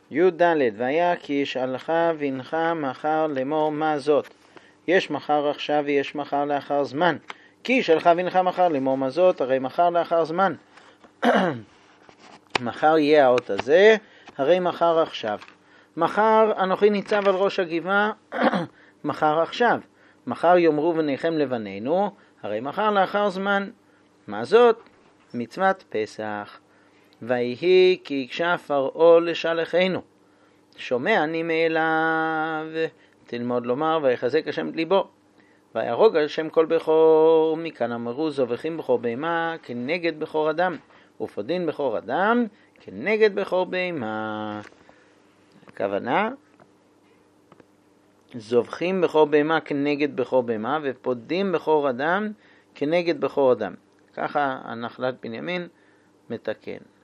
י"ד והיה כי ישאלך בנך מחר לאמור מה זאת. יש מחר עכשיו ויש מחר לאחר זמן. כי ישאלך בנך מחר לאמור מה זאת, הרי מחר לאחר זמן. מחר יהיה האות הזה, הרי מחר עכשיו. מחר אנוכי ניצב על ראש הגבעה, מחר עכשיו. מחר יאמרו בניכם לבנינו, הרי מחר לאחר זמן. מה זאת? מצוות פסח. ויהי כי יקשה פרעה לשלחנו. שומע אני מאליו, תלמוד לומר ויחזק השם את ליבו. ויהרוג השם כל בכור, מכאן אמרו זובחים בכור בהמה כנגד בכור אדם, ופודין בכור אדם כנגד בכור בהמה. הכוונה, זובחים בכור בהמה כנגד בכור בהמה, ופודים בכור אדם כנגד בכור אדם. ככה הנחלת בנימין מתקן.